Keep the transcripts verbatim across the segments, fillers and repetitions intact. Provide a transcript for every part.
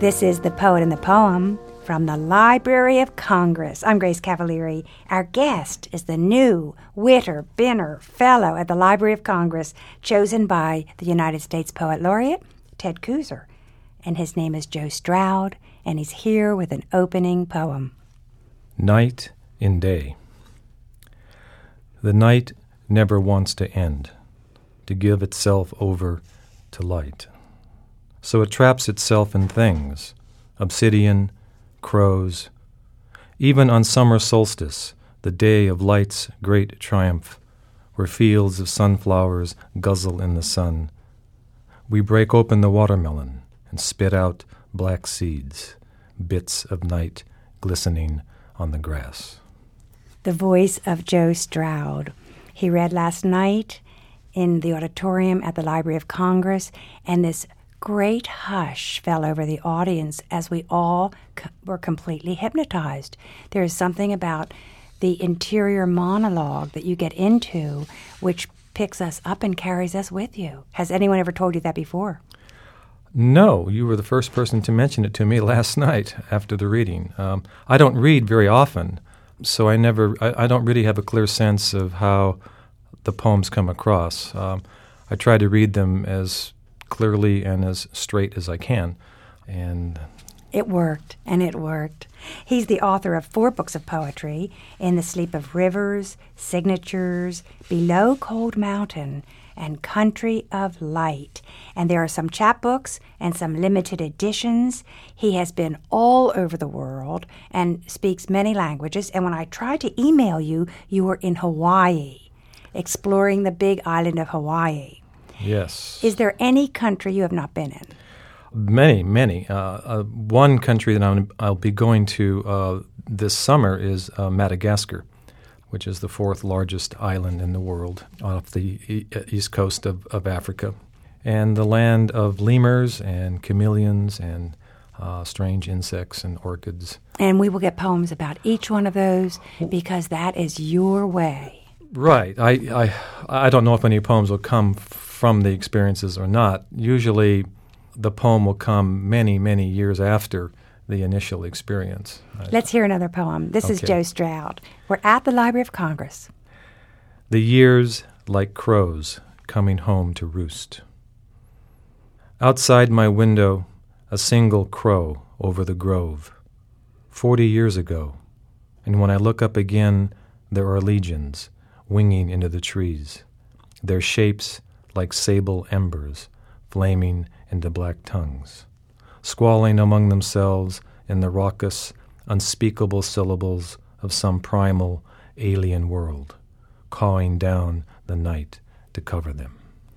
This is The Poet and the Poem from the Library of Congress. I'm Grace Cavalieri. Our guest is the new Witter Bynner Fellow at the Library of Congress, chosen by the United States Poet Laureate, Ted Kooser. And his name is Joe Stroud, and he's here with an opening poem. Night in Day. The night never wants to end, to give itself over to light. So it traps itself in things, obsidian, crows. Even on summer solstice, the day of light's great triumph, where fields of sunflowers guzzle in the sun, we break open the watermelon and spit out black seeds, bits of night glistening on the grass. The voice of Joe Stroud. He read last night in the auditorium at the Library of Congress, and this great hush fell over the audience as we all co- were completely hypnotized. There is something about the interior monologue that you get into which picks us up and carries us with you. Has anyone ever told you that before? No, you were the first person to mention it to me last night after the reading. Um, I don't read very often, so I never, I, I don't really have a clear sense of how the poems come across. Um, I try to read them as clearly and as straight as I can. And it worked, and it worked. He's the author of four books of poetry, In the Sleep of Rivers, Signatures, Below Cold Mountain, and Country of Light. And there are some chapbooks and some limited editions. He has been all over the world and speaks many languages. And when I tried to email you, you were in Hawaii, exploring the big island of Hawaii. Yes. Is there any country you have not been in? Many, many. Uh, uh, one country that I'm, I'll be going to uh, this summer is uh, Madagascar, which is the fourth largest island in the world off the e- east coast of, of Africa, and the land of lemurs and chameleons and uh, strange insects and orchids. And we will get poems about each one of those because that is your way. Right. I, I, I don't know if any poems will come from the experiences or not. Usually the poem will come many, many years after the initial experience. Let's hear another poem. This okay. is Joe Stroud. We're at the Library of Congress. The years like crows coming home to roost. Outside my window, a single crow over the grove. Forty years ago, and when I look up again, there are legions winging into the trees, their shapes like sable embers, flaming into black tongues, squalling among themselves in the raucous, unspeakable syllables of some primal, alien world, cawing down the night to cover them.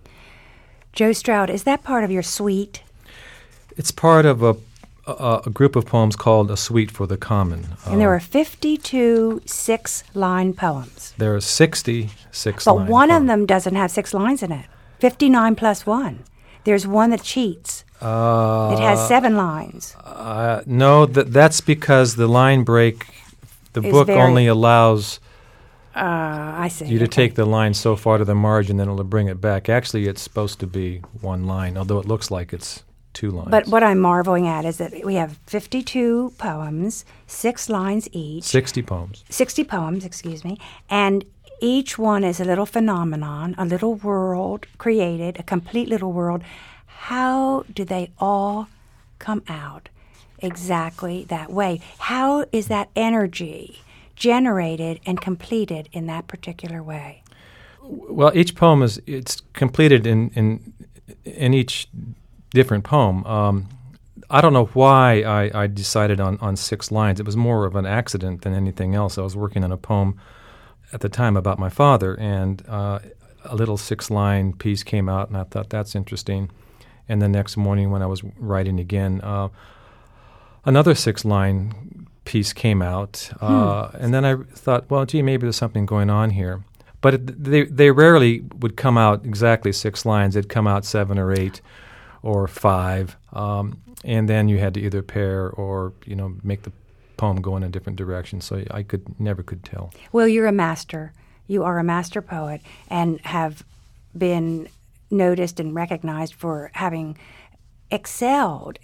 Joe Stroud, is that part of your suite? It's part of a, a, a group of poems called A Suite for the Common. And there are fifty-two six-line poems. There are sixty six-line But poems. one of them doesn't have six lines in it. fifty-nine plus one. There's one that cheats. Uh, it has seven lines. Uh, no, th- that's because the line break, the Is book very- only allows Uh, I see. you to Okay. take the line so far to the margin, then it'll bring it back. Actually, it's supposed to be one line, although it looks like it's two lines. But what I'm marveling at is that we have fifty-two poems, six lines each. sixty poems. sixty poems, excuse me, and each one is a little phenomenon, a little world created, a complete little world. How do they all come out exactly that way? How is that energy generated and completed in that particular way? Well, each poem is it's completed in in, in each different poem. Um, I don't know why I, I decided on, on six lines. It was more of an accident than anything else. I was working on a poem at the time about my father, and uh, a little six-line piece came out, and I thought, that's interesting. And the next morning when I was writing again, uh, another six-line piece came out, uh, hmm. and then I thought, well, gee, maybe there's something going on here. But it, they they rarely would come out exactly six lines. They'd come out seven or eight or five, um, and then you had to either pair or, you know, make the poem go in a different direction. So I could never could tell. Well, you're a master. You are a master poet and have been noticed and recognized for having excelled at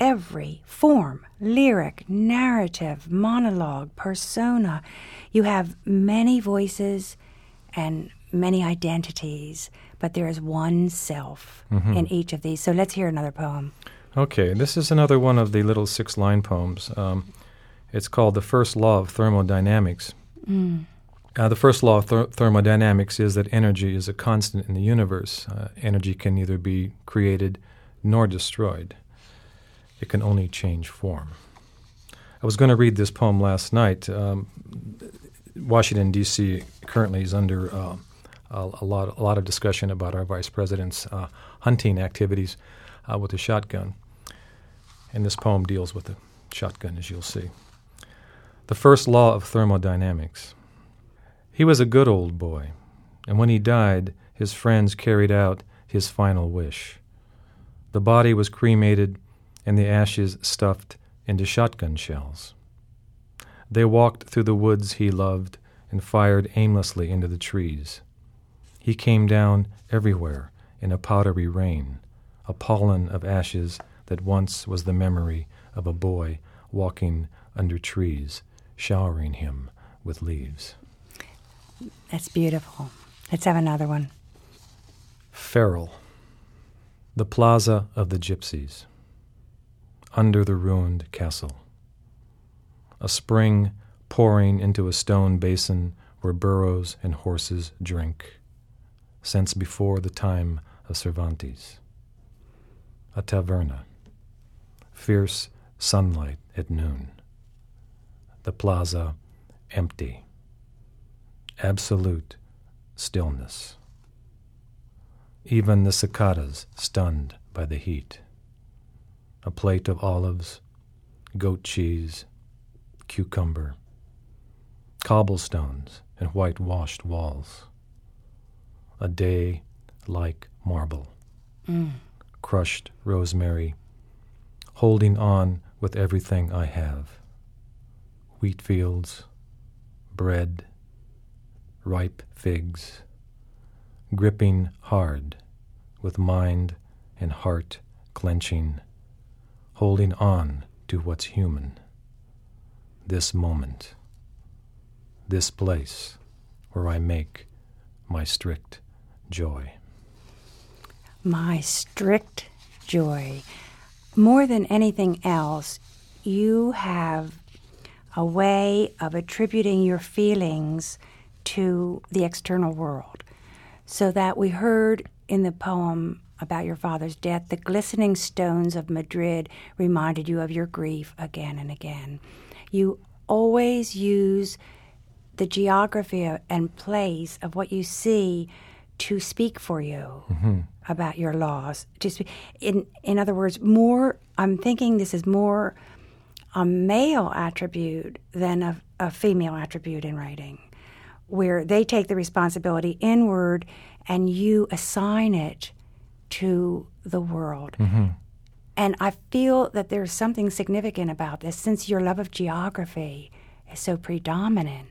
every form, lyric, narrative, monologue, persona. You have many voices and many identities, but there is one self mm-hmm. in each of these. So let's hear another poem. Okay, this is another one of the little six-line poems. Um, it's called The First Law of Thermodynamics. Mm. Uh, the first law of th- thermodynamics is that energy is a constant in the universe. Uh, energy can neither be created nor destroyed. It can only change form. I was going to read this poem last night. Um, Washington, D C currently is under uh, a, a, lot, a lot of discussion about our vice president's uh, hunting activities uh, with a shotgun. And this poem deals with the shotgun, as you'll see. The first law of thermodynamics. He was a good old boy, and when he died, his friends carried out his final wish. The body was cremated and the ashes stuffed into shotgun shells. They walked through the woods he loved and fired aimlessly into the trees. He came down everywhere in a powdery rain, a pollen of ashes that once was the memory of a boy walking under trees, showering him with leaves. That's beautiful. Let's have another one. Feral. The Plaza of the Gypsies. Under the ruined castle. A spring pouring into a stone basin where burros and horses drink, since before the time of Cervantes. A taverna. Fierce sunlight at noon. The plaza empty. Absolute stillness. Even the cicadas stunned by the heat. A plate of olives, goat cheese, cucumber, cobblestones and whitewashed walls. A day like marble. Mm. Crushed rosemary, holding on with everything I have. Wheat fields, bread, ripe figs, gripping hard with mind and heart clenching, holding on to what's human. This moment, this place where I make my strict joy. My strict joy. More than anything else, you have a way of attributing your feelings to the external world. So that we heard in the poem about your father's death, the glistening stones of Madrid reminded you of your grief again and again. You always use the geography and place of what you see to speak for you mm-hmm. about your loss. To speak, in in other words, more. I'm thinking this is more a male attribute than a, a female attribute in writing, where they take the responsibility inward and you assign it to the world. Mm-hmm. And I feel that there's something significant about this, since your love of geography is so predominant,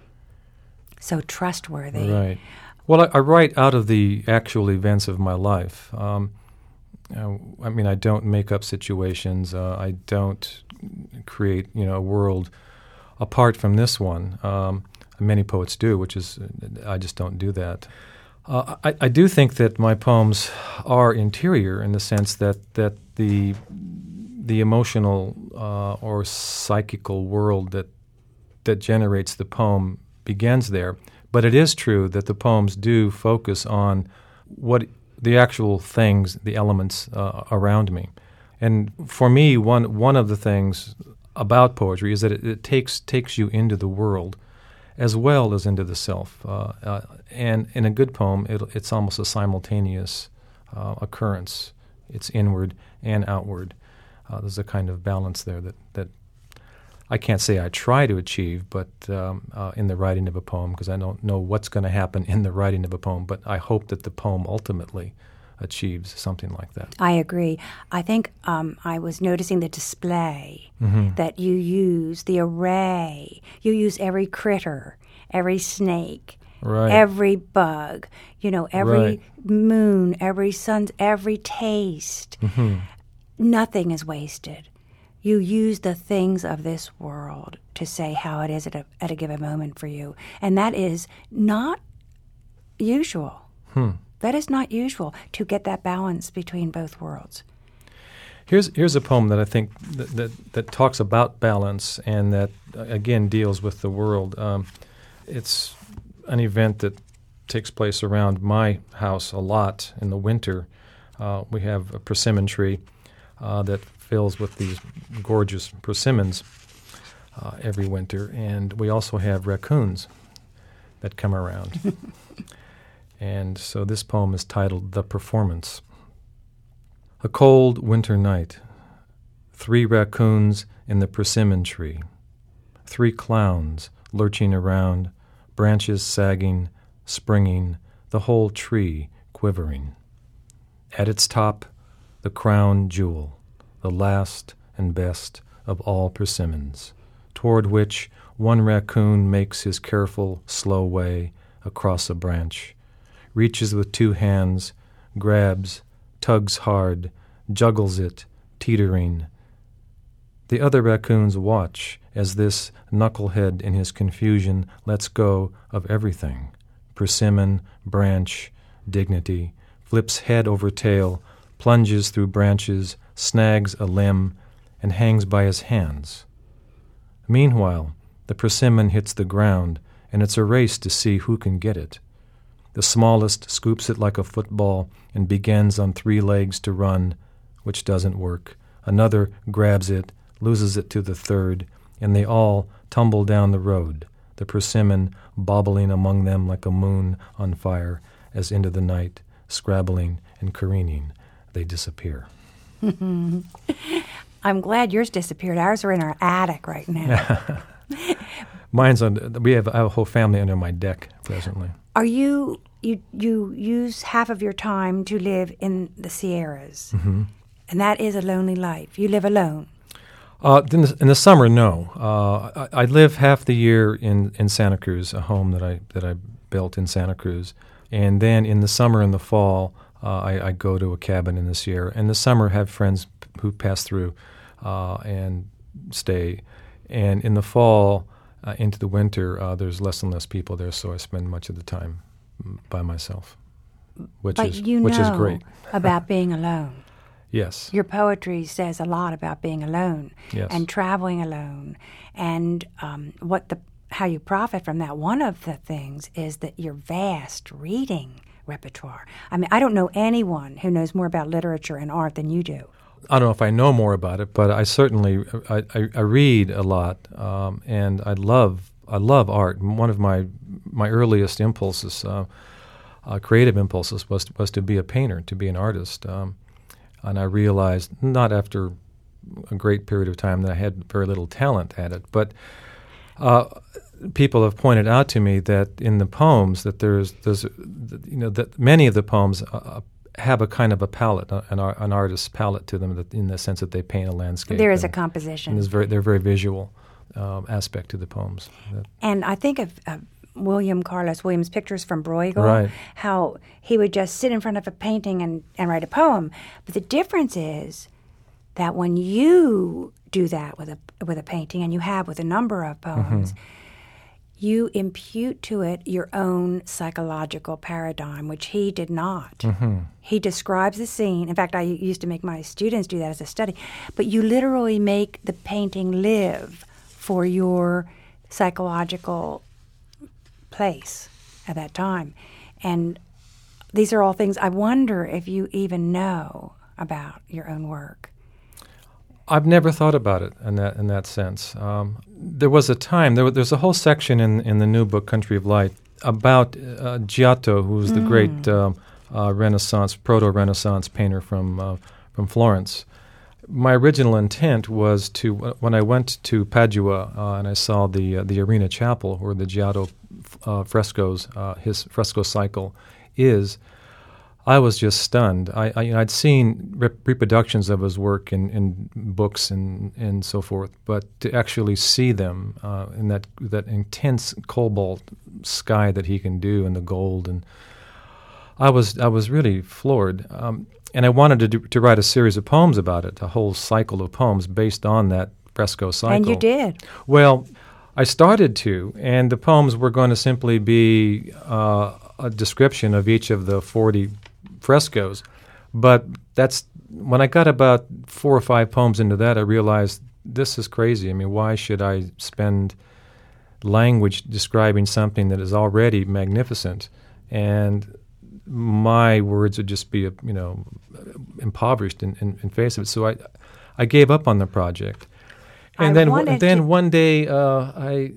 so trustworthy. Right. Well, I, I write out of the actual events of my life. Um, uh, I mean, I don't make up situations. Uh, I don't create, you know, a world apart from this one. Um, many poets do, which is, I just don't do that. Uh, I, I do think that my poems are interior in the sense that, that the the emotional uh, or psychical world that that generates the poem begins there. But it is true that the poems do focus on what the actual things, the elements uh, around me. And for me, one one of the things about poetry is that it, it takes takes you into the world as well as into the self. Uh, uh, and in a good poem, it, it's almost a simultaneous uh, occurrence. It's inward and outward. Uh, there's a kind of balance there that, that I can't say I try to achieve, but um, uh, in the writing of a poem, because I don't know what's going to happen in the writing of a poem, but I hope that the poem ultimately achieves something like that. I agree. I think um, I was noticing the display mm-hmm. that you use, the array. You use every critter, every snake, right. every bug, you know, every right. moon, every sun, every taste. Mm-hmm. nothing is wasted. You use the things of this world to say how it is at a, at a given moment for you. And that is not usual. Hmm. That is not usual, to get that balance between both worlds. Here's here's a poem that I think that that, that talks about balance and that, uh, again, deals with the world. Um, it's an event that takes place around my house a lot in the winter. Uh, we have a persimmon tree uh, that fills with these gorgeous persimmons uh, every winter, and we also have raccoons that come around. And so this poem is titled The Performance. A cold winter night, three raccoons in the persimmon tree, three clowns lurching around, branches sagging, springing, the whole tree quivering. At its top, the crown jewel, the last and best of all persimmons, toward which one raccoon makes his careful, slow way across a branch, reaches with two hands, grabs, tugs hard, juggles it, teetering. The other raccoons watch as this knucklehead in his confusion lets go of everything, persimmon, branch, dignity, flips head over tail, plunges through branches, snags a limb, and hangs by his hands. Meanwhile, the persimmon hits the ground, and it's a race to see who can get it. The smallest scoops it like a football and begins on three legs to run, which doesn't work. Another grabs it, loses it to the third, and they all tumble down the road, the persimmon bobbling among them like a moon on fire as into the night, scrabbling and careening, they disappear. I'm glad yours disappeared. Ours are in our attic right now. Mine's on. We have, I have a whole family under my deck presently. Are you you you use half of your time to live in the Sierras, mm-hmm. and that is a lonely life. You live alone. Uh, in, the, in the summer, no. Uh, I, I live half the year in, in Santa Cruz, a home that I that I built in Santa Cruz, and then in the summer and the fall, uh, I, I go to a cabin in the Sierra. In the summer, have friends who pass through uh, and stay, and in the fall. Uh, into the winter, uh, there's less and less people there, so I spend much of the time by myself, which but is you which know is great. About being alone. Yes. Your poetry says a lot about being alone yes. and traveling alone, and um, what the how you profit from that. One of the things is that your vast reading repertoire. I mean, I don't know anyone who knows more about literature and art than you do. I don't know if I know more about it, but I certainly I, I, I read a lot, um, and I love I love art. One of my my earliest impulses, uh, uh, creative impulses, was to, was to be a painter, to be an artist, um, and I realized not after a great period of time that I had very little talent at it, but uh, people have pointed out to me that in the poems that there's there's you know that many of the poems. Uh, have a kind of a palette, an, an artist's palette to them, that in the sense that they paint a landscape. There is and, a composition. And there's very, they're very visual um, aspect to the poems. That, and I think of uh, William Carlos Williams' Pictures from Bruegel, right. how he would just sit in front of a painting and, and write a poem. But the difference is that when you do that with a with a painting, and you have with a number of poems, mm-hmm. you impute to it your own psychological paradigm, which he did not. Mm-hmm. He describes the scene. In fact, I used to make my students do that as a study. But you literally make the painting live for your psychological place at that time. And these are all things I wonder if you even know about your own work. I've never thought about it in that in that sense. Um, there was a time, there was, there's a whole section in, in the new book, Country of Light, about uh, Giotto, who was the mm. great um, uh, Renaissance, proto-Renaissance painter from uh, from Florence. My original intent was to, when I went to Padua uh, and I saw the uh, the Arena Chapel where the Giotto uh, frescoes, uh, his fresco cycle is, I was just stunned. I, I, you know, I'd seen rep- reproductions of his work in, in books and, and so forth, but to actually see them uh, in that that intense cobalt sky that he can do, and the gold, and I was I was really floored. Um, and I wanted to do, to write a series of poems about it, a whole cycle of poems based on that fresco cycle. And you did. Well, I started to, and the poems were going to simply be uh, a description of each of the forty frescoes. But that's when I got about four or five poems into that, I realized this is crazy. I mean, why should I spend language describing something that is already magnificent? And my words would just be, you know, impoverished in, in, in face of it. So I, I gave up on the project. And I then, wanted then to- one day, uh, I,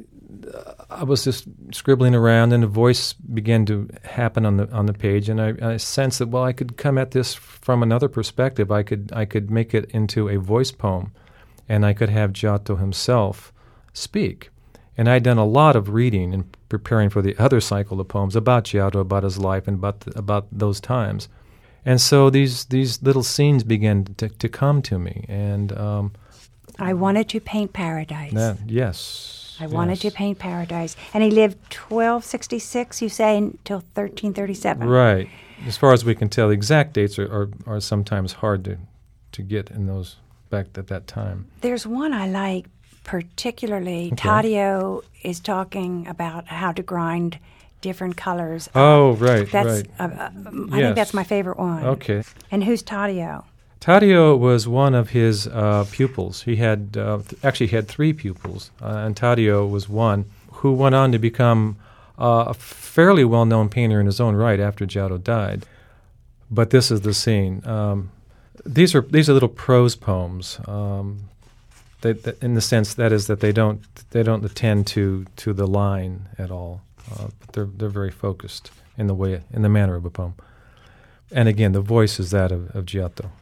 I was just scribbling around, and a voice began to happen on the on the page, and I, I sensed that well, I could come at this from another perspective. I could I could make it into a voice poem, and I could have Giotto himself speak. And I'd done a lot of reading and preparing for the other cycle of poems about Giotto, about his life, and about the, about those times. And so these these little scenes began to, to come to me, and um, I wanted to paint paradise. that, yes. I wanted yes. to paint paradise. And he lived twelve sixty-six, you say, until thirteen thirty-seven. Right. As far as we can tell, the exact dates are, are, are sometimes hard to, to get in those back at that time. There's one I like particularly. Okay. Taddeo is talking about how to grind different colors. Oh, right, That's, right. uh, uh, I Yes. think that's my favorite one. Okay. And who's Taddeo? Taddeo was one of his uh, pupils. He had uh, th- actually he had three pupils, uh, and Taddeo was one who went on to become uh, a fairly well-known painter in his own right after Giotto died. But this is the scene. Um, these are these are little prose poems. Um, they, that in the sense that is that they don't they don't attend to to the line at all. Uh, but they're they're very focused in the way in the manner of a poem. And again, the voice is that of, of Giotto.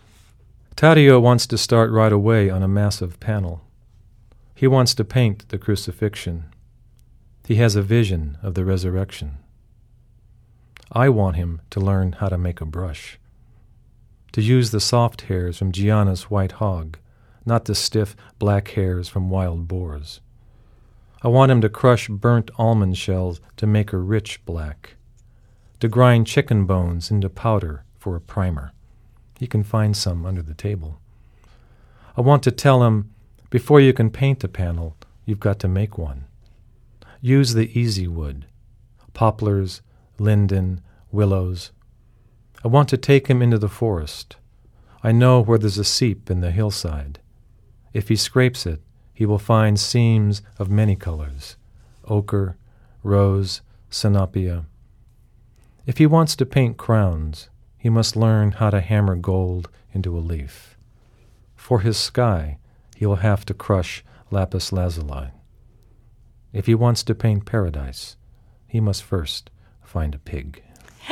Taddeo wants to start right away on a massive panel. He wants to paint the crucifixion. He has a vision of the resurrection. I want him to learn how to make a brush, to use the soft hairs from Gianna's white hog, not the stiff black hairs from wild boars. I want him to crush burnt almond shells to make a rich black, to grind chicken bones into powder for a primer. He can find some under the table. I want to tell him, before you can paint a panel, you've got to make one. Use the easy wood, poplars, linden, willows. I want to take him into the forest. I know where there's a seep in the hillside. If he scrapes it, he will find seams of many colors, ochre, rose, sinopia. If he wants to paint crowns, he must learn how to hammer gold into a leaf. For his sky, he will have to crush lapis lazuli. If he wants to paint paradise, he must first find a pig.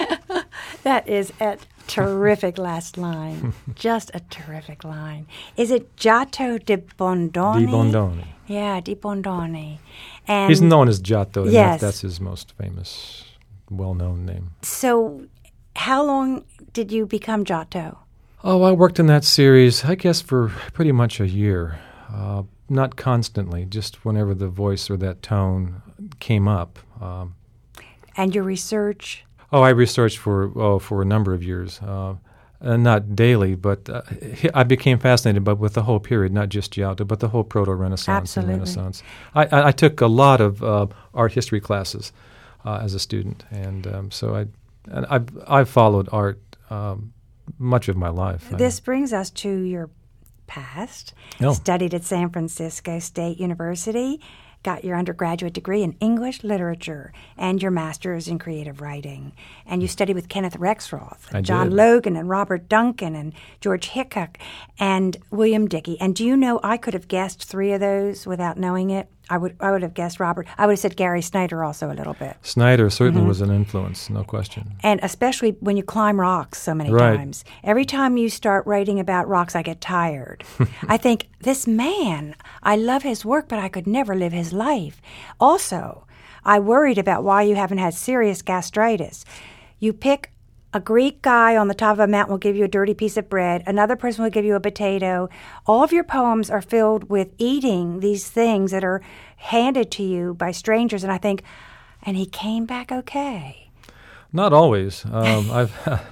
That is a terrific last line. Just a terrific line. Is it Giotto di Bondone? Di Bondone. Yeah, di Bondone. And He's known as Giotto, and Yes. that, that's his most famous, well-known name. So how long did you become Giotto? Oh, I worked in that series, I guess, for pretty much a year. Uh, not constantly, just whenever the voice or that tone came up. Um, And your research? oh, I researched for oh for a number of years, uh, uh, not daily, but uh, I became fascinated by with the whole period, not just Giotto, but the whole Proto-Renaissance Absolutely. and Renaissance. I, I, I took a lot of uh, art history classes uh, as a student, and um, so I and I've I've followed art um, much of my life. This brings us to your past. Oh. Studied at San Francisco State University, got your undergraduate degree in English literature and your master's in creative writing. And you studied with Kenneth Rexroth, I John did. Logan, and Robert Duncan, and George Hickok, and William Dickey. And do you know I could have guessed three of those without knowing it? I would I would have guessed Robert. I would have said Gary Snyder also a little bit. Snyder certainly Mm-hmm. was an influence, no question. And especially when you climb rocks so many Right. times. Every time you start writing about rocks, I get tired. I think, this man, I love his work, but I could never live his life. Also, I worried about why you haven't had serious gastritis. You pick a Greek guy on the top of a mountain will give you a dirty piece of bread. Another person will give you a potato. All of your poems are filled with eating these things that are handed to you by strangers. And I think, and he came back okay. Not always. Um, I've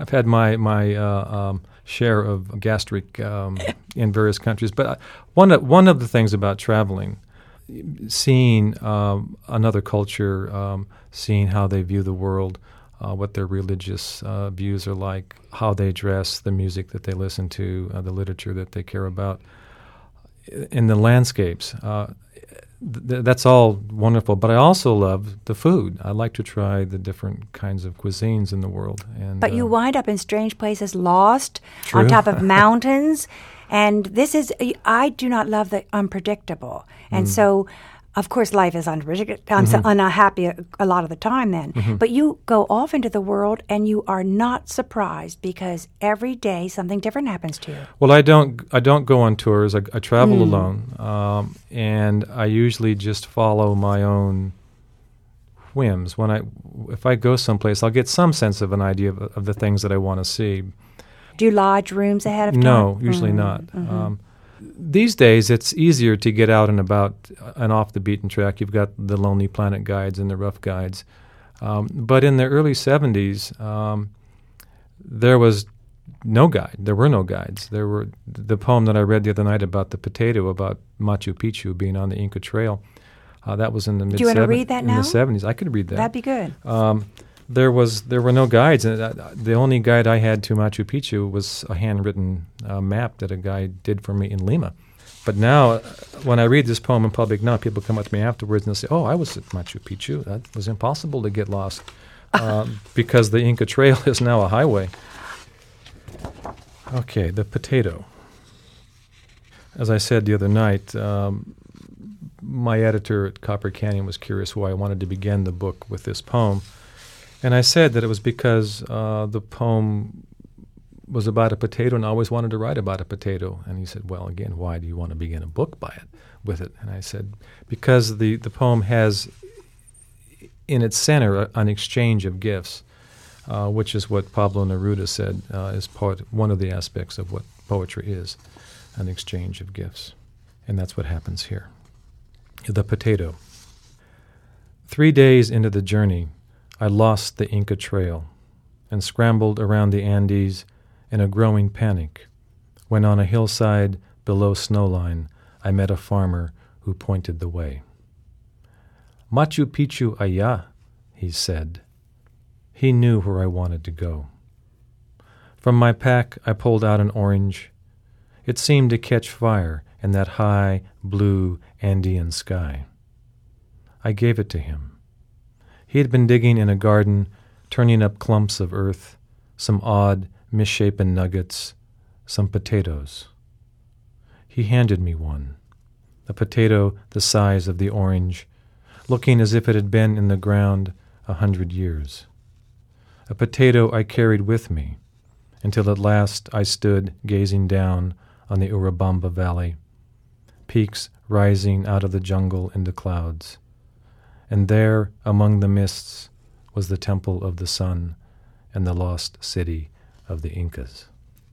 I've had my my uh, um, share of gastric um, in various countries. But uh, one of, one of the things about traveling, seeing um, another culture, um, seeing how they view the world, uh, what their religious uh, views are like, how they dress, the music that they listen to, uh, the literature that they care about, in the landscapes. Uh, th- that's all wonderful. But I also love the food. I like to try the different kinds of cuisines in the world. And, but you uh, wind up in strange places, lost True. on top of mountains. And this is, I do not love the unpredictable. And mm. so, of course, life is unpredictable. I'm mm-hmm. so unhappy a, a lot of the time then. Mm-hmm. But you go off into the world and you are not surprised because every day something different happens to you. Well, I don't I don't go on tours. I, I travel mm. alone. Um, and I usually just follow my own whims. When I, if I go someplace, I'll get some sense of an idea of, of the things that I want to see. Do you lodge rooms ahead of time? No, usually mm-hmm. not. Mm-hmm. Um, these days, it's easier to get out and about and off the beaten track. You've got the Lonely Planet guides and the Rough Guides. Um, but in the early seventies, um, there was no guide. There were no guides. There were the poem that I read the other night about the potato, about Machu Picchu being on the Inca Trail. Uh, that was in the mid. Do you want to read that now? In the seventies, I could read that. That'd be good. Um, There was there were no guides, and uh, the only guide I had to Machu Picchu was a handwritten uh, map that a guy did for me in Lima. But now, uh, when I read this poem in public now, people come up to me afterwards and they'll say, "Oh, I was at Machu Picchu. That was impossible to get lost um, because the Inca Trail is now a highway." Okay, the potato. As I said the other night, um, my editor at Copper Canyon was curious why I wanted to begin the book with this poem. And I said that it was because uh, the poem was about a potato, and I always wanted to write about a potato. And he said, "Well, again, why do you want to begin a book by it with it?" And I said, because the, the poem has in its center a, an exchange of gifts, uh, which is what Pablo Neruda said uh, is part, one of the aspects of what poetry is, an exchange of gifts. And that's what happens here. The potato. Three days into the journey, I lost the Inca Trail and scrambled around the Andes in a growing panic when on a hillside below snowline I met a farmer who pointed the way. "Machu Picchu allá," he said. He knew where I wanted to go. From my pack I pulled out an orange. It seemed to catch fire in that high, blue Andean sky. I gave it to him. He had been digging in a garden, turning up clumps of earth, some odd, misshapen nuggets, some potatoes. He handed me one, a potato the size of the orange, looking as if it had been in the ground a hundred years. A potato I carried with me until at last I stood gazing down on the Urubamba Valley, peaks rising out of the jungle into clouds. And there, among the mists, was the temple of the sun and the lost city of the Incas.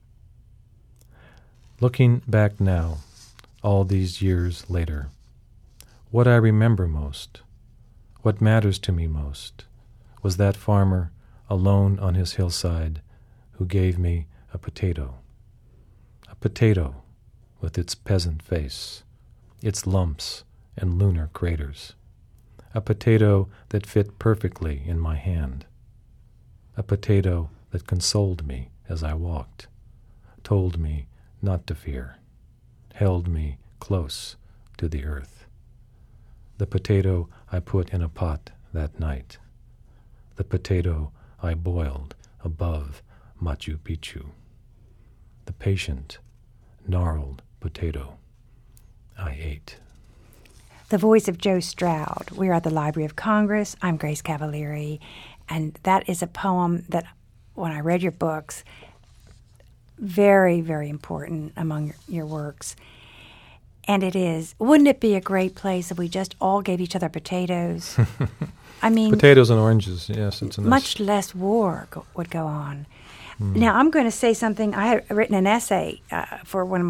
Looking back now, all these years later, what I remember most, what matters to me most, was that farmer alone on his hillside who gave me a potato. A potato with its peasant face, its lumps and lunar craters. A potato that fit perfectly in my hand. A potato that consoled me as I walked, told me not to fear, held me close to the earth. The potato I put in a pot that night. The potato I boiled above Machu Picchu. The patient, gnarled potato I ate. The voice of Joe Stroud. We are at the Library of Congress. I'm Grace Cavalieri, and that is a poem that, when I read your books, very, very important among your, your works. And it is, wouldn't it be a great place if we just all gave each other potatoes? I mean... Potatoes and oranges, yes. It's a nice... Much less war go, would go on. Mm. Now, I'm going to say something. I had written an essay uh, for one of my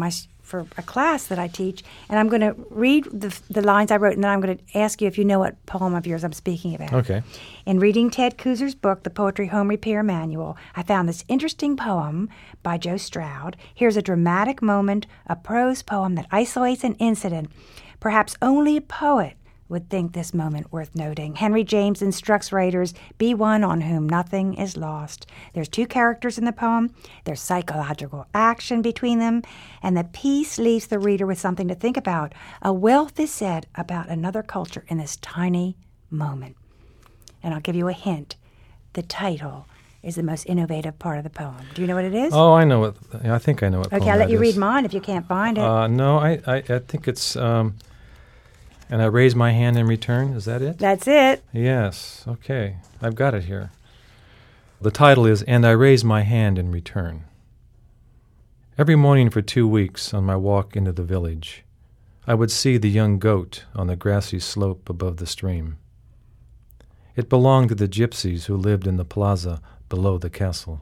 for a class that I teach, and I'm going to read the, the lines I wrote, and then I'm going to ask you if you know what poem of yours I'm speaking about. Okay. In reading Ted Kooser's book, The Poetry Home Repair Manual, I found this interesting poem by Joe Stroud. Here's a dramatic moment, a prose poem that isolates an incident. Perhaps only a poet would think this moment worth noting. Henry James instructs writers, be one on whom nothing is lost. There's two characters in the poem. There's psychological action between them, and the piece leaves the reader with something to think about. A wealth is said about another culture in this tiny moment. And I'll give you a hint. The title is the most innovative part of the poem. Do you know what it is? Oh, I know what. I think I know what. Okay, poem I'll let that you is. read mine if you can't find it. Uh, no, I, I, I think it's. Um, and I raise my hand in return. Is that it? That's it. Yes. Okay, I've got it here. The title is "And I Raise My Hand in Return." Every morning for two weeks on my walk into the village, I would see the young goat on the grassy slope above the stream. It belonged to the gypsies who lived in the plaza below the castle.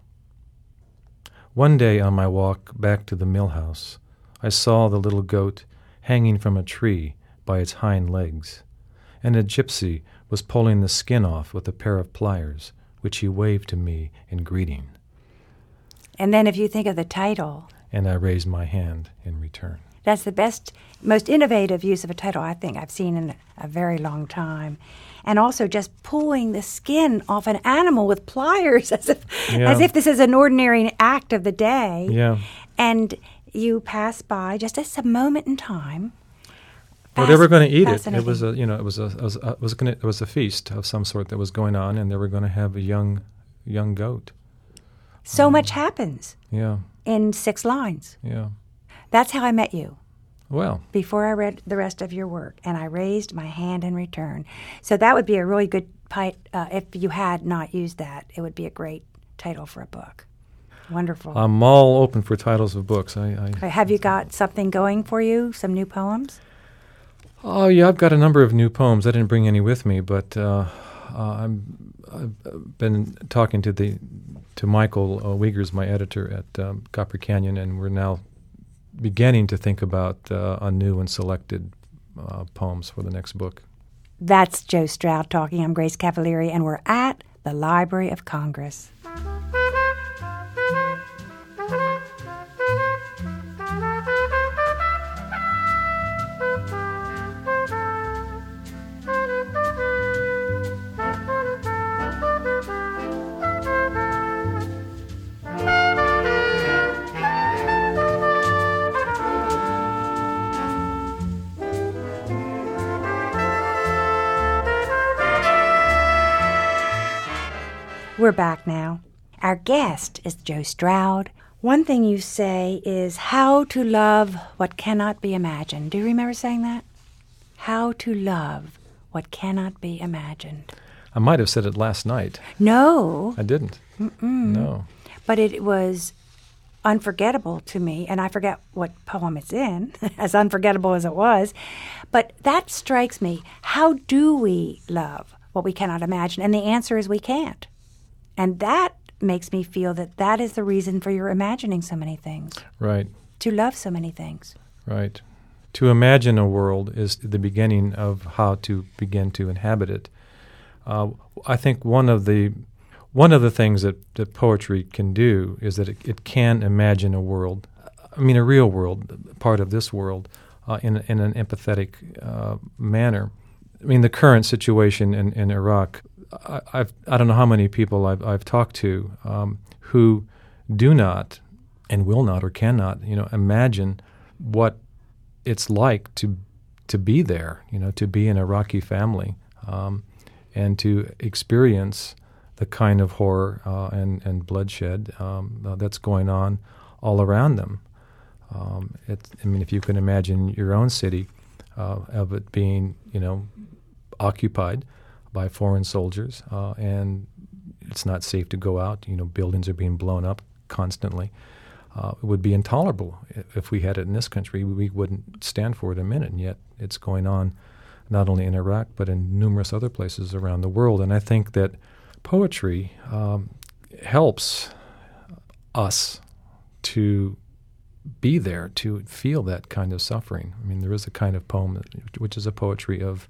One day on my walk back to the mill house, I saw the little goat hanging from a tree by its hind legs, and a gypsy was pulling the skin off with a pair of pliers, which he waved to me in greeting. And then if you think of the title, And I raised my hand in return. that's the best, most innovative use of a title I think I've seen in a very long time. And also just pulling the skin off an animal with pliers as if Yeah. as if this is an ordinary act of the day. Yeah. And you pass by just as a moment in time. Well, they were going to eat it. It Fascinating. was a, you know, it was a, it was a, it was going it was a feast of some sort that was going on, and they were going to have a young, young goat. So much happens Yeah, in six lines. yeah. That's how I met you. Well, Before I read the rest of your work, and I raised my hand in return. So that would be a really good, pi- uh, if you had not used that, it would be a great title for a book. Wonderful. I'm all open for titles of books. I, I Uh, Have you got something going for you, some new poems? oh yeah, I've got a number of new poems. I didn't bring any with me, but uh, uh, I'm I've been talking to the to Michael uh, Wiegers, my editor at um, Copper Canyon, and we're now beginning to think about uh, a new and selected uh, poems for the next book. That's Joe Stroud talking. I'm Grace Cavalieri, and we're at the Library of Congress. We're back now. Our guest is Joe Stroud. One thing you say is how to love what cannot be imagined. Do you remember saying that? How to love what cannot be imagined. I might have said it last night. No, I didn't. Mm-mm. No. but it was unforgettable to me, and I forget what poem it's in, as unforgettable as it was. But that strikes me. How do we love what we cannot imagine? And the answer is we can't. And that makes me feel that that is the reason for your imagining so many things, Right. to love so many things. Right. To imagine a world is the beginning of how to begin to inhabit it. Uh, I think one of the one of the things that, that poetry can do is that it, it can imagine a world, I mean a real world, part of this world, uh, in in an empathetic uh, manner. I mean the current situation in, in Iraq, I, I've I don't know how many people I've I've talked to um, who do not and will not or cannot, you know, imagine what it's like to to be there, you know, to be an Iraqi family, um, and to experience the kind of horror uh, and and bloodshed um, uh, that's going on all around them. Um, it, I mean, if you can imagine your own city uh, of it being, you know, occupied by foreign soldiers, uh, and it's not safe to go out. You know, buildings are being blown up constantly. Uh, it would be intolerable if, if we had it in this country. We wouldn't stand for it a minute, and yet it's going on not only in Iraq but in numerous other places around the world. And I think that poetry um, helps us to be there to feel that kind of suffering. I mean, there is a kind of poem that, which is a poetry of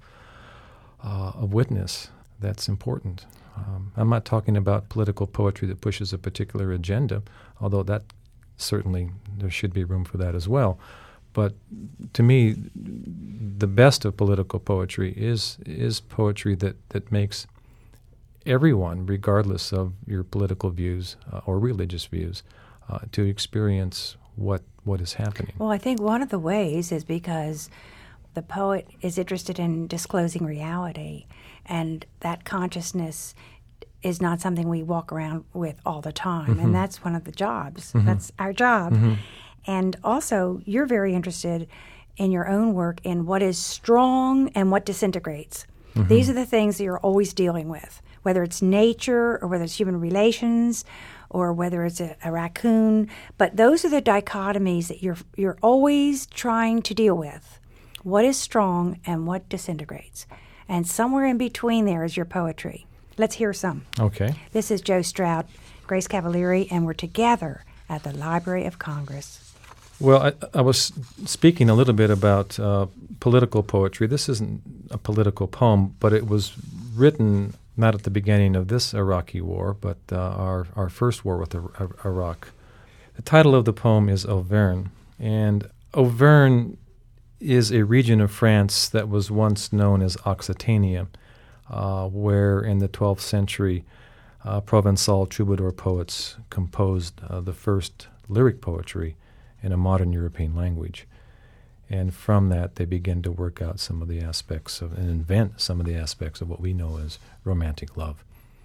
uh, of witness that's important. Um, I'm not talking about political poetry that pushes a particular agenda, although that certainly there should be room for that as well. But to me, the best of political poetry is is poetry that, that makes everyone, regardless of your political views uh, or religious views, uh, to experience what what is happening. Well, I think one of the ways is because the poet is interested in disclosing reality, and that consciousness is not something we walk around with all the time, mm-hmm. and that's one of the jobs. Mm-hmm. That's our job. Mm-hmm. And also, you're very interested in your own work in what is strong and what disintegrates. Mm-hmm. These are the things that you're always dealing with, whether it's nature or whether it's human relations or whether it's a, a raccoon. But those are the dichotomies that you're you're always trying to deal with. What is strong and what disintegrates? And somewhere in between there is your poetry. Let's hear some. Okay. This is Jo Strout, Grace Cavalieri, and we're together at the Library of Congress. Well, I, I was speaking a little bit about uh, political poetry. This isn't a political poem, but it was written not at the beginning of this Iraqi war, but uh, our, our first war with Iraq. The title of the poem is Auvergne, and Auvergne is a region of France that was once known as Occitania, uh, where in the twelfth century uh, Provençal troubadour poets composed uh, the first lyric poetry in a modern European language. And from that, they begin to work out some of the aspects of, and invent some of the aspects of what we know as romantic love.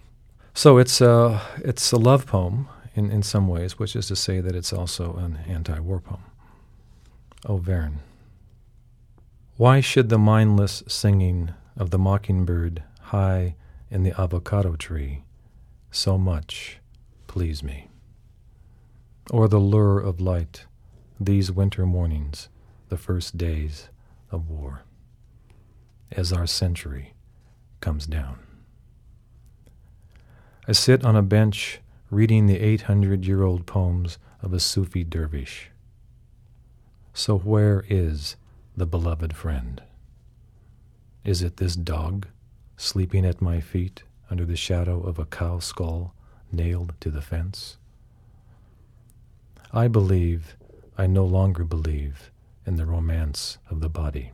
So it's a, it's a love poem in, in some ways, which is to say that it's also an anti-war poem. Auvergne. Why should the mindless singing of the mockingbird high in the avocado tree so much please me? Or the lure of light these winter mornings, the first days of war, as our century comes down. I sit on a bench reading the eight hundred year old poems of a Sufi dervish. So where is the beloved friend? Is it this dog sleeping at my feet under the shadow of a cow skull nailed to the fence? I believe I no longer believe in the romance of the body.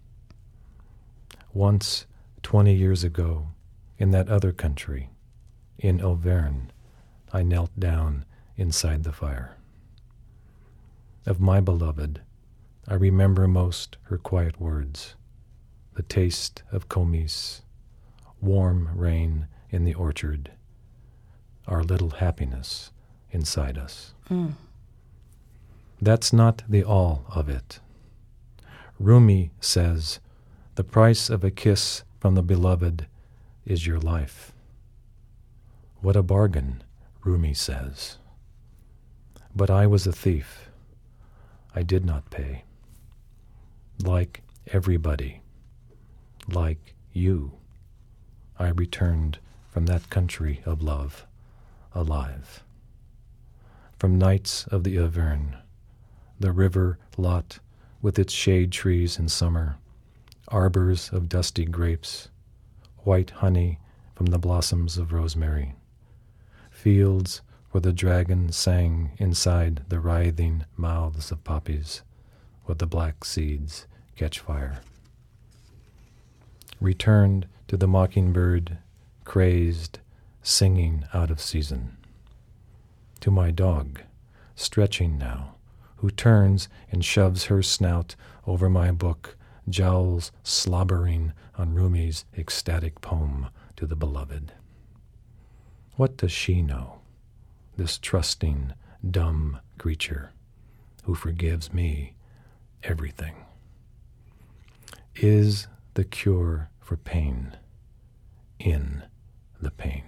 Once, twenty years ago, in that other country, in Auvergne, I knelt down inside the fire. Of my beloved, I remember most her quiet words, the taste of komis, warm rain in the orchard, our little happiness inside us. Mm. That's not the all of it. Rumi says, the price of a kiss from the beloved is your life. What a bargain, Rumi says. But I was a thief. I did not pay. Like everybody, like you, I returned from that country of love, alive. From nights of the Auvergne, the river Lot with its shade trees in summer, arbors of dusty grapes, white honey from the blossoms of rosemary, fields where the dragon sang inside the writhing mouths of poppies, where the black seeds catch fire. Returned to the mockingbird, crazed, singing out of season. To my dog, stretching now, who turns and shoves her snout over my book, jowls slobbering on Rumi's ecstatic poem to the beloved. What does she know, this trusting, dumb creature who forgives me everything? Is the cure for pain in the pain?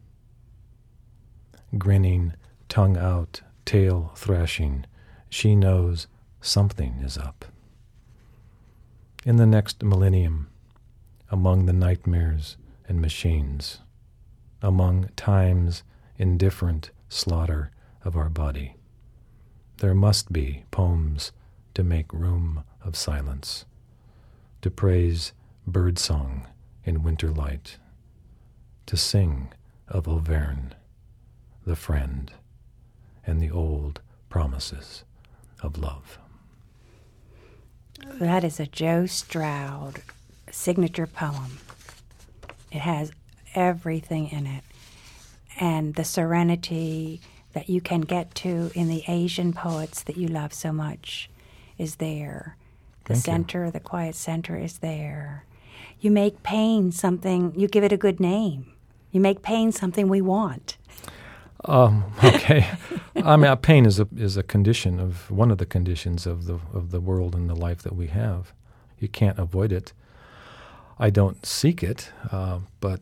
Grinning, tongue out, tail thrashing, she knows something is up. In the next millennium, among the nightmares and machines, among time's indifferent slaughter of our body, There must be poems to make room of silence, to praise birdsong in winter light, to sing of Auvergne, the friend, and the old promises of love. That is a Joe Stroud signature poem. It has everything in it. And the serenity that you can get to in the Asian poets that you love so much is there. The Thank center, you. the quiet center is there. You make pain something, you give it a good name. You make pain something we want. Um, okay. I mean, pain is a is a condition of one of the conditions of the of the world and the life that we have. You can't avoid it. I don't seek it, uh, but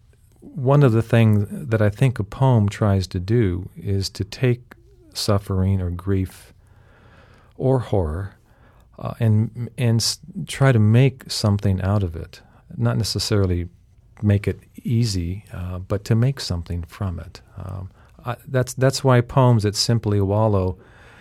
one of the things that I think a poem tries to do is to take suffering or grief or horror uh, and and s- try to make something out of it. Not necessarily make it easy, uh, but to make something from it. Um, I, that's that's why poems that simply wallow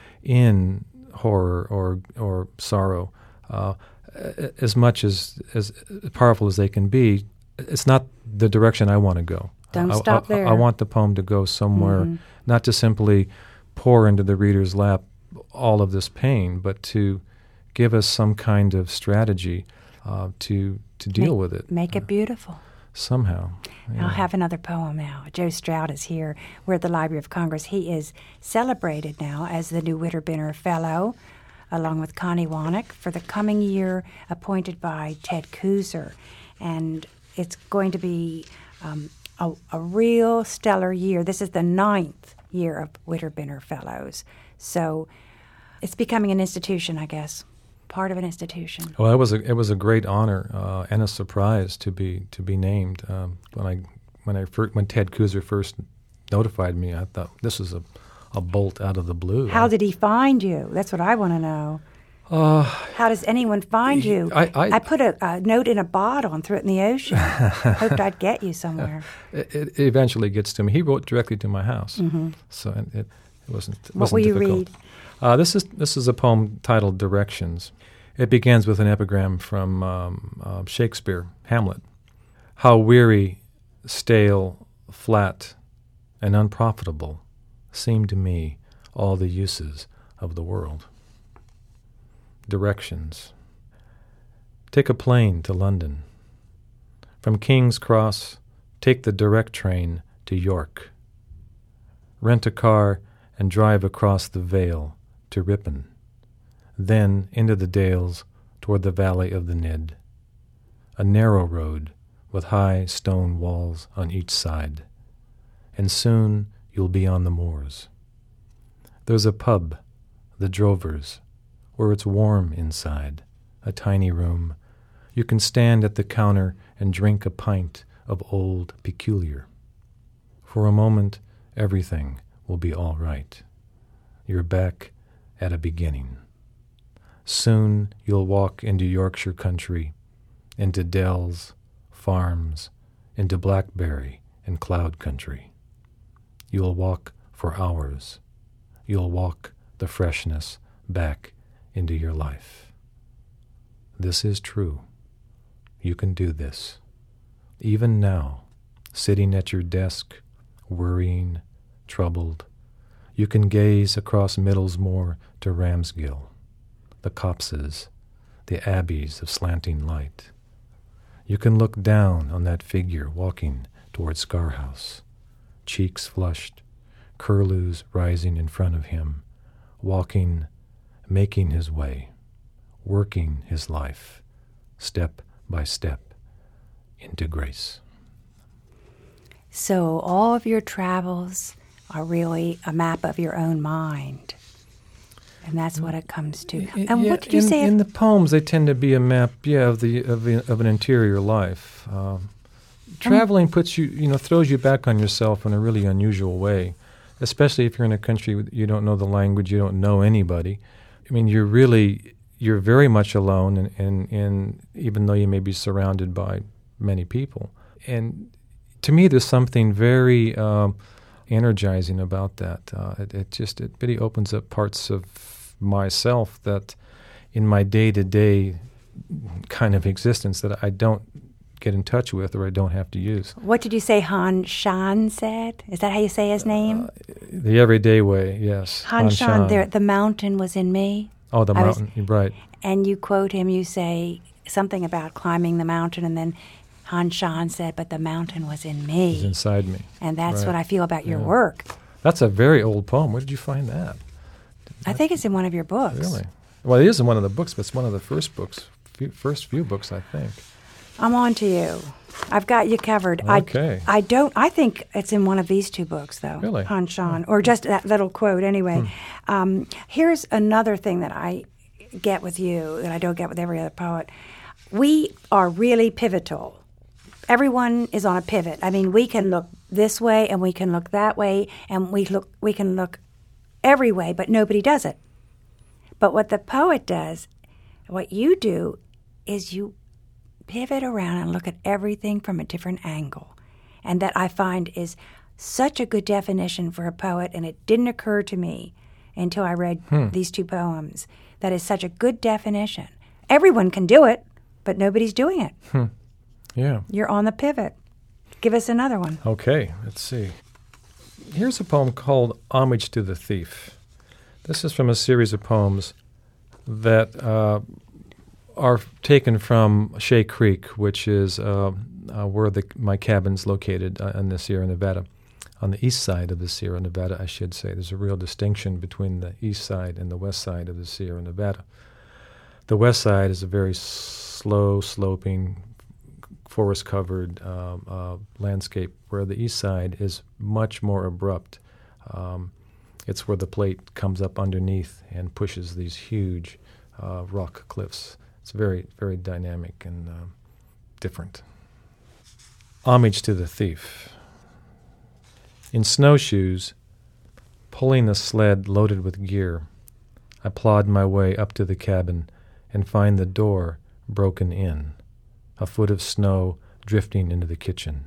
in horror or or sorrow, uh, as much as as powerful as they can be, it's not the direction I want to go. Don't I, stop I, there. I want the poem to go somewhere, Mhm. not to simply pour into the reader's lap all of this pain, but to give us some kind of strategy uh, to to deal make, with it. Make it beautiful. Somehow. Yeah. I'll have another poem now. Joe Stroud is here. We're at the Library of Congress. He is celebrated now as the new Witterbinner Fellow, along with Connie Wannick, for the coming year, appointed by Ted Kuser. And it's going to be um, a, a real stellar year. This is the ninth year of Witterbinner Fellows. So it's becoming an institution, I guess. Part of an institution. Well, it was a it was a great honor uh, and a surprise to be to be named. Um, when I when I fir- when Ted Kuser first notified me, I thought this is a, a bolt out of the blue. How I, did he find you? That's what I want to know. Uh, How does anyone find you? I- I- put a, a note in a bottle and threw it in the ocean. Hoped I'd get you somewhere. it, it eventually gets to me. He wrote directly to my house, Mm-hmm. so it, it, it wasn't. It What wasn't will you difficult. read? Uh, this is this is a poem titled "Directions." It begins with an epigram from um, uh, Shakespeare, Hamlet. How weary, stale, flat, and unprofitable seem to me all the uses of the world. Directions. Take a plane to London. From King's Cross, take the direct train to York. Rent a car and drive across the Vale to Ripon. Then into the dales toward the valley of the Nid. A narrow road with high stone walls on each side. And soon you'll be on the moors. There's a pub, the Drovers, where it's warm inside, a tiny room. You can stand at the counter and drink a pint of Old Peculiar. For a moment, everything will be all right. You're back at a beginning. Soon you'll walk into Yorkshire country, into dells, farms, into blackberry and cloud country. You'll walk for hours. You'll walk the freshness back into your life. This is true. You can do this. Even now, sitting at your desk, worrying, troubled, you can gaze across Middlesmoor to Ramsgill, the copses, the abbeys of slanting light. You can look down on that figure walking toward Scarhouse, cheeks flushed, curlews rising in front of him, walking, making his way, working his life, step by step, into grace. So all of your travels are really a map of your own mind. And that's what it comes to. And yeah, what did you in, say? In the poems, they tend to be a map, yeah, of the of, the, of an interior life. Um, traveling puts you, you know, throws you back on yourself in a really unusual way, especially if you're in a country with- you don't know the language, you don't know anybody. I mean, you're really, you're very much alone, and in, in, in, even though you may be surrounded by many people. And to me, there's something very um, energizing about that. Uh, it, it just it really opens up parts of myself that, in my day-to-day kind of existence, that I don't get in touch with or I don't have to use. What did you say Han Shan said? Is that how you say his name? Uh, the everyday way, yes. Han, Han Shan, there, the mountain was in me. Oh, the I mountain, was, right. And you quote him, you say something about climbing the mountain, and then Han Shan said, but the mountain was in me. It was inside me. And that's right. what I feel about your yeah. work. That's a very old poem. Where did you find that? I think it's in one of your books. Really? Well, it is in one of the books, but it's one of the first books, few, first few books, I think. I'm on to you. I've got you covered. Okay. I, I don't. I think it's in one of these two books, though. Really? Han Shan, or just that little quote. Anyway, hmm. um, here's another thing that I get with you that I don't get with every other poet. We are really pivotal. Everyone is on a pivot. I mean, we can look this way and we can look that way, and we look. We can look every way, but nobody does it. But what the poet does, what you do, is you pivot around and look at everything from a different angle. And that I find is such a good definition for a poet, and it didn't occur to me until I read hmm. these two poems. That is such a good definition. Everyone can do it, but nobody's doing it. Hmm. Yeah. You're on the pivot. Give us another one. Okay, let's see. Here's a poem called Homage to the Thief. This is from a series of poems that uh, are taken from Shea Creek, which is uh, uh, where the, my cabin's located uh, in the Sierra Nevada. On the east side of the Sierra Nevada, I should say. There's a real distinction between the east side and the west side of the Sierra Nevada. The west side is a very slow, sloping, forest-covered um, uh, landscape, where the east side is much more abrupt. Um, it's where the plate comes up underneath and pushes these huge uh, rock cliffs. It's very, very dynamic and uh, different. Homage to the Thief. In snowshoes, pulling a sled loaded with gear, I plod my way up to the cabin and find the door broken in, a foot of snow drifting into the kitchen.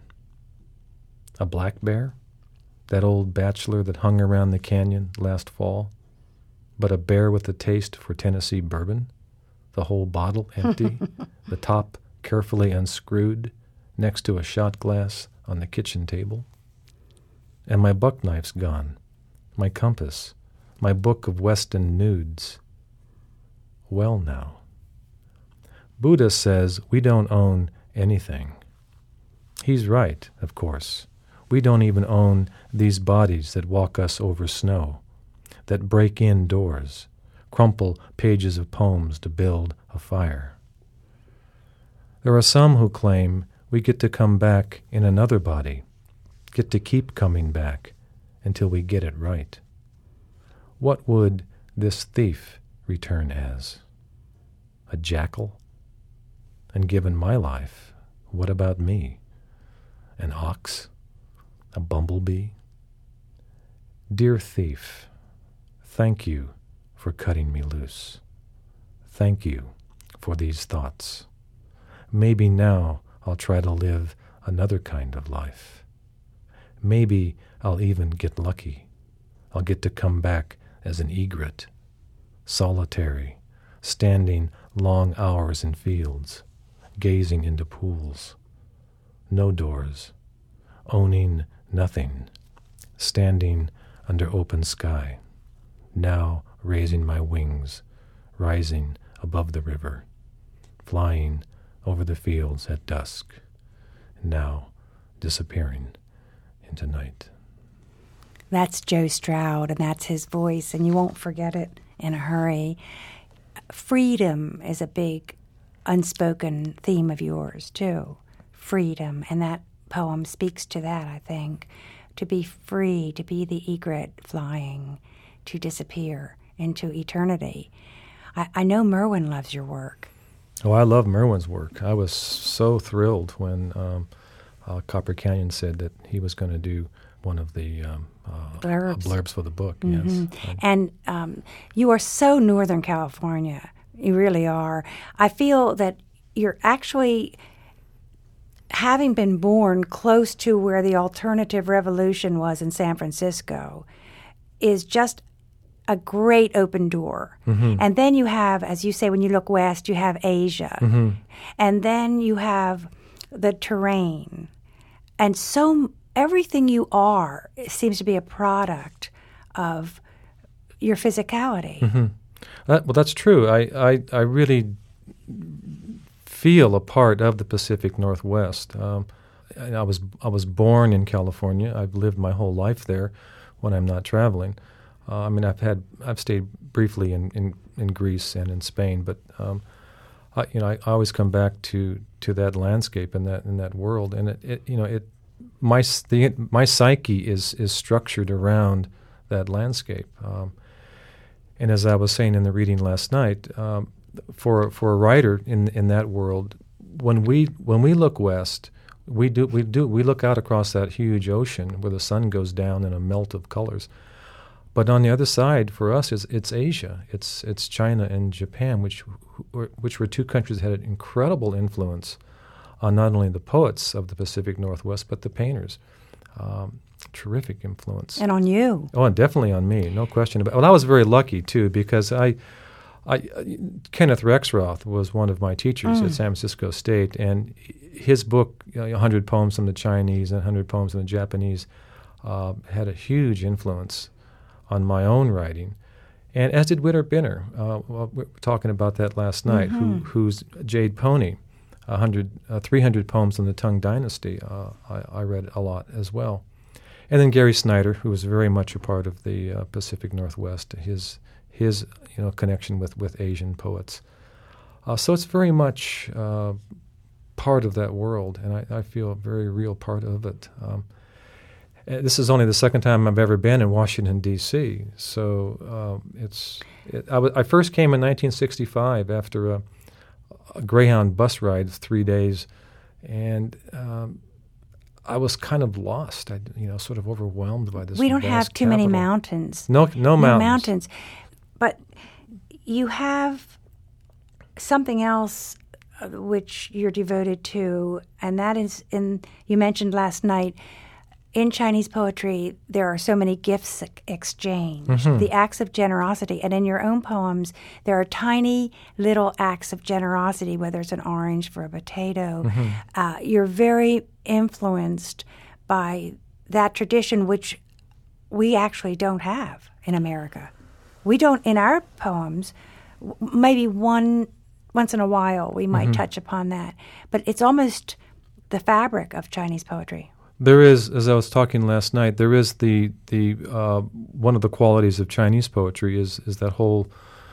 A black bear? That old bachelor that hung around the canyon last fall? But a bear with a taste for Tennessee bourbon? The whole bottle empty, the top carefully unscrewed, next to a shot glass on the kitchen table? And my buck knife's gone, my compass, my book of Weston nudes. Well now. Buddha says we don't own anything. He's right, of course. We don't even own these bodies that walk us over snow, that break in doors, crumple pages of poems to build a fire. There are some who claim we get to come back in another body, get to keep coming back until we get it right. What would this thief return as? A jackal? And given my life, what about me? An ox? A bumblebee? Dear thief, thank you for cutting me loose. Thank you for these thoughts. Maybe now I'll try to live another kind of life. Maybe I'll even get lucky. I'll get to come back as an egret, solitary, standing long hours in fields, gazing into pools. No doors, owning nothing, standing under open sky, now raising my wings, rising above the river, flying over the fields at dusk, now disappearing into night. That's Joe Stroud, and that's his voice, and you won't forget it in a hurry. Freedom is a big unspoken theme of yours, too. Freedom, and that poem speaks to that, I think. To be free, to be the egret flying, to disappear into eternity. I, I know Merwin loves your work. Oh, I love Merwin's work. I was so thrilled when um, uh, Copper Canyon said that he was going to do one of the um, uh, blurbs. blurbs for the book. Mm-hmm. Yes, and um, you are so Northern California. You really are. I feel that you're actually having been born close to where the alternative revolution was in San Francisco is just a great open door. Mm-hmm. And then you have, as you say, when you look west, you have Asia. Mm-hmm. And then you have the terrain. And so everything you are seems to be a product of your physicality. Mm-hmm. Uh, well, that's true. I, I, I really feel a part of the Pacific Northwest. Um, I was I was born in California. I've lived my whole life there when I'm not traveling. Uh, I mean, I've had I've stayed briefly in, in, in Greece and in Spain, but um, I, you know, I, I always come back to, to that landscape and that in that world, and it, it you know it my the, my psyche is is structured around that landscape. Um, and as I was saying in the reading last night, um, for for a writer in in that world, when we when we look west, we do we do we look out across that huge ocean where the sun goes down in a melt of colors. But on the other side, for us, is it's Asia. It's it's China and Japan, which which were two countries that had an incredible influence on not only the poets of the Pacific Northwest but the painters. Um, terrific influence. And on you. Oh, and definitely on me, no question about it. Well, I was very lucky, too, because I, I Kenneth Rexroth was one of my teachers mm. at San Francisco State, and his book, you know, one hundred Poems from the Chinese and one hundred Poems from the Japanese, uh, had a huge influence on my own writing, and as did Whitter Binner. Uh, well, we were talking about that last night, mm-hmm. who, who's Jade Pony, one hundred, uh, three hundred Poems from the Tang Dynasty, uh, I, I read a lot as well. And then Gary Snyder, who was very much a part of the uh, Pacific Northwest, his his you know connection with, with Asian poets. Uh, so it's very much uh, part of that world, and I, I feel a very real part of it. Um, this is only the second time I've ever been in Washington, D C, so um, it's it, I, w- I first came in nineteen sixty-five after a, a Greyhound bus ride, three days, and um, I was kind of lost, I, you know, sort of overwhelmed by this. We don't have too capital. many mountains. No, no mountains. No mountains. But you have something else uh, which you're devoted to, and that is, in you mentioned last night, in Chinese poetry, there are so many gifts exchanged, mm-hmm. the acts of generosity. And in your own poems, there are tiny little acts of generosity, whether it's an orange for a potato. Mm-hmm. Uh, you're very influenced by that tradition, which we actually don't have in America. We don't, in our poems, maybe one once in a while we might mm-hmm. touch upon that. But it's almost the fabric of Chinese poetry. There is, as I was talking last night, there is the the uh, one of the qualities of Chinese poetry is is that whole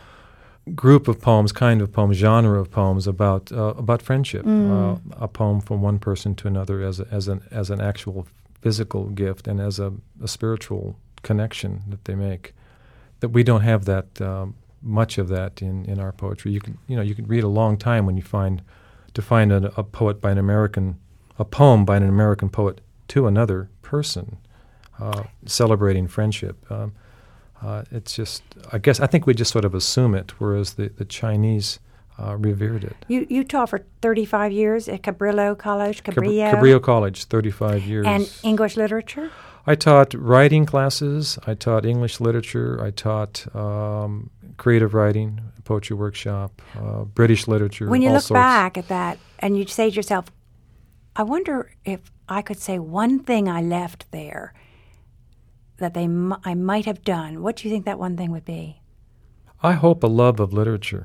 group of poems, kind of poems, genre of poems about uh, about friendship, mm. uh, a poem from one person to another as a, as an as an actual physical gift and as a, a spiritual connection that they make. That we don't have that um, much of that in, in our poetry. You can you know you can read a long time when you find to find a, a poet by an American, a poem by an American poet to another person, uh, celebrating friendship. Um, uh, it's just, I guess, I think we just sort of assume it, whereas the, the Chinese uh, revered it. You you taught for thirty-five years at Cabrillo College, Cabrillo? Cabrillo College, thirty-five years. And English literature? I taught writing classes. I taught English literature. I taught um, creative writing, poetry workshop, uh, British literature. When you all look sorts. back at that and you say to yourself, I wonder if I could say one thing I left there that they m- I might have done. What do you think that one thing would be? I hope a love of literature,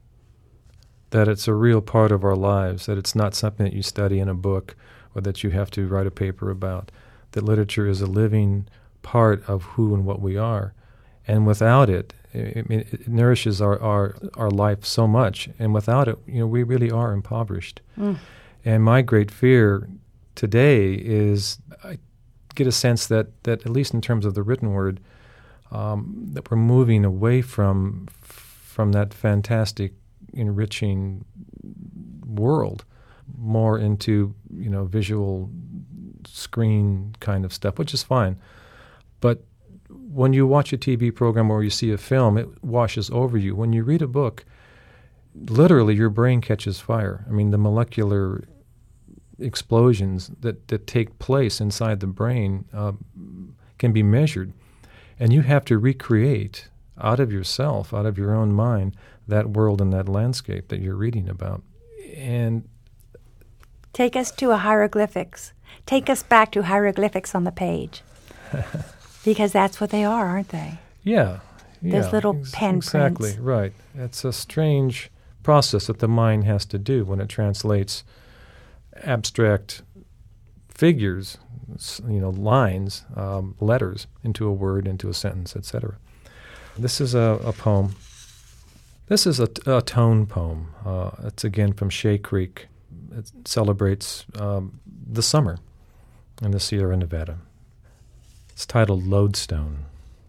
that it's a real part of our lives, that it's not something that you study in a book or that you have to write a paper about, that literature is a living part of who and what we are. And without it, I mean, it nourishes our, our, our life so much. And without it, you know, we really are impoverished. Mm. And my great fear today is I get a sense that, that at least in terms of the written word, um, that we're moving away from from that fantastic, enriching world, more into, you know, visual screen kind of stuff, which is fine. But when you watch a T V program or you see a film, it washes over you. When you read a book, literally your brain catches fire. I mean, the molecular explosions that, that take place inside the brain uh, can be measured. And you have to recreate out of yourself, out of your own mind, that world and that landscape that you're reading about. And take us to a hieroglyphics. Take us back to hieroglyphics on the page. Because that's what they are, aren't they? Yeah. Those yeah, little ex- pen exactly, prints. Right. It's a strange process that the mind has to do when it translates abstract figures, you know, lines, um, letters, into a word, into a sentence, et cetera. This is a, a poem. This is a, a tone poem. Uh, it's again from Shea Creek. It celebrates um, the summer in the Sierra Nevada. It's titled Lodestone.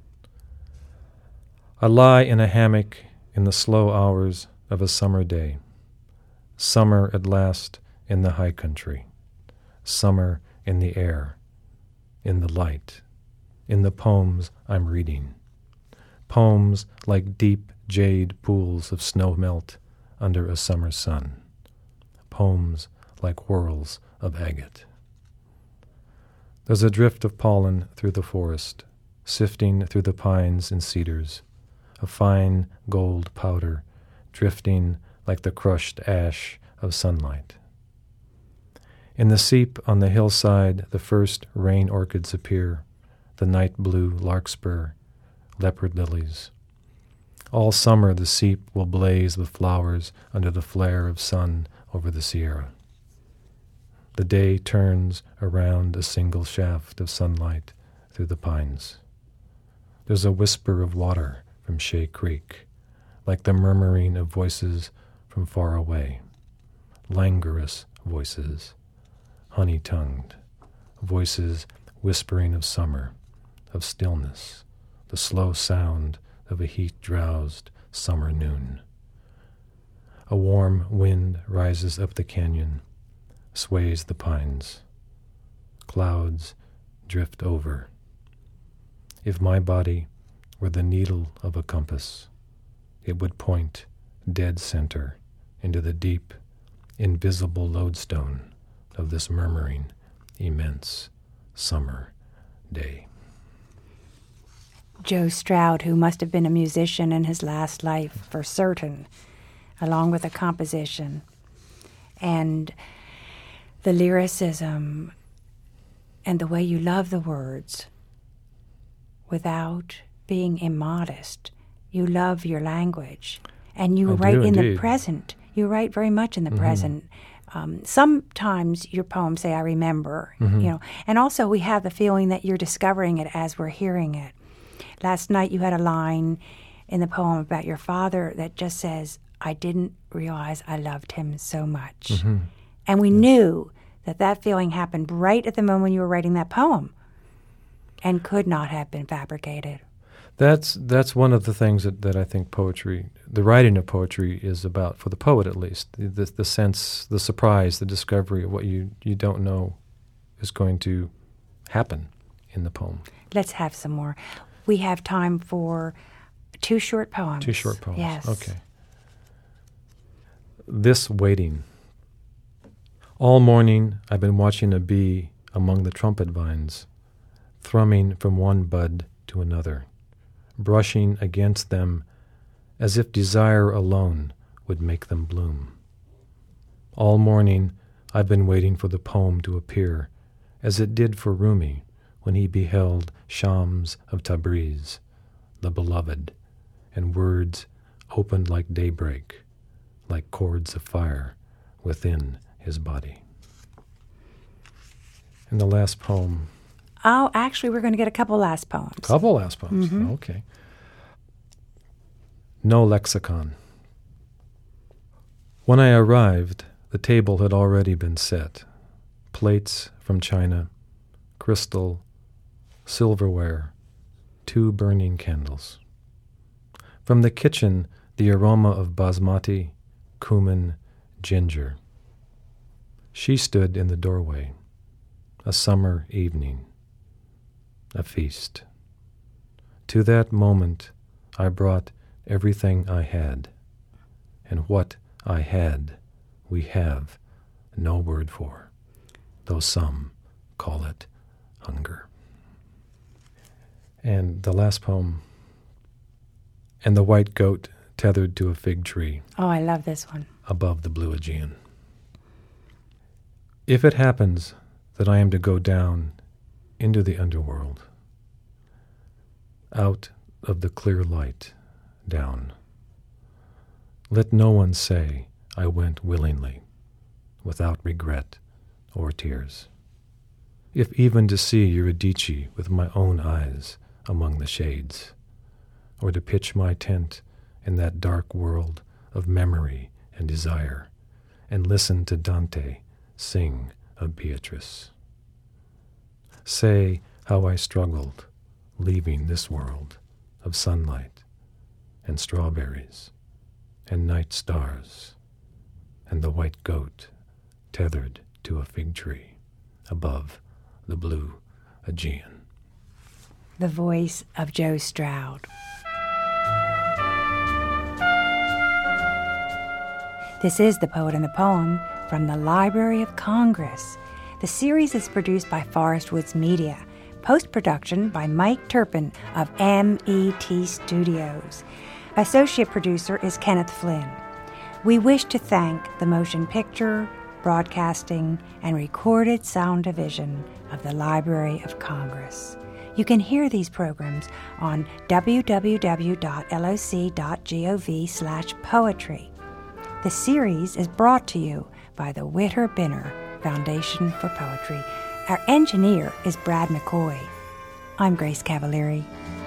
I lie in a hammock in the slow hours of a summer day. Summer at last in the high country. Summer in the air, in the light, in the poems I'm reading. Poems like deep jade pools of snow melt under a summer sun. Poems like whirls of agate. There's a drift of pollen through the forest, sifting through the pines and cedars, a fine gold powder drifting like the crushed ash of sunlight. In the seep on the hillside, the first rain orchids appear, the night blue larkspur, leopard lilies. All summer the seep will blaze with flowers under the flare of sun over the Sierra. The day turns around a single shaft of sunlight through the pines. There's a whisper of water from Shea Creek, like the murmuring of voices from far away, languorous voices, honey-tongued, voices whispering of summer, of stillness, the slow sound of a heat-drowsed summer noon. A warm wind rises up the canyon, sways the pines. Clouds drift over. If my body were the needle of a compass, it would point dead center into the deep, invisible lodestone of this murmuring, immense summer day. Joe Stroud, who must have been a musician in his last life for certain, along with a composition, and the lyricism and the way you love the words without being immodest. You love your language, and you I write do, in indeed. the present. You write very much in the Mm-hmm. present. Um, sometimes your poems say, I remember, Mm-hmm. you know, and also we have the feeling that you're discovering it as we're hearing it. Last night you had a line in the poem about your father that just says, I didn't realize I loved him so much. Mm-hmm. And we knew that that feeling happened right at the moment you were writing that poem and could not have been fabricated. That's that's one of the things that, that I think poetry, the writing of poetry is about, for the poet at least, the, the, the sense, the surprise, the discovery of what you, you don't know is going to happen in the poem. Let's have some more. We have time for two short poems. Two short poems. Yes. Okay. This waiting. All morning I've been watching a bee among the trumpet vines, thrumming from one bud to another, brushing against them as if desire alone would make them bloom. All morning I've been waiting for the poem to appear, as it did for Rumi when he beheld Shams of Tabriz, the beloved, and words opened like daybreak, like cords of fire within his body. And the last poem. Oh, actually, we're going to get a couple last poems. Couple last poems. Mm-hmm. Okay. No lexicon. When I arrived, the table had already been set. Plates from china, crystal, silverware, two burning candles. From the kitchen, the aroma of basmati, cumin, ginger. She stood in the doorway. A summer evening. A feast. To that moment, I brought everything I had. And what I had, we have no word for. though some call it hunger. And the last poem, and the white goat tethered to a fig tree. Oh, I love this one. Above the blue Aegean. If it happens that I am to go down into the underworld, out of the clear light, down, let no one say I went willingly, without regret or tears. If even to see Eurydice with my own eyes among the shades, or to pitch my tent in that dark world of memory and desire, and listen to Dante sing of Beatrice. Say how I struggled, leaving this world of sunlight and strawberries and night stars and the white goat tethered to a fig tree above the blue Aegean. The voice of Joe Stroud. This is The Poet and the Poem from the Library of Congress. The series is produced by Forest Woods Media. Post-production by Mike Turpin of M E T Studios. Associate producer is Kenneth Flynn. We wish to thank the Motion Picture, Broadcasting, and Recorded Sound Division of the Library of Congress. You can hear these programs on w w w dot l o c dot gov slash poetry. The series is brought to you by the Witter Binner Foundation for Poetry. Our engineer is Brad McCoy. I'm Grace Cavalieri.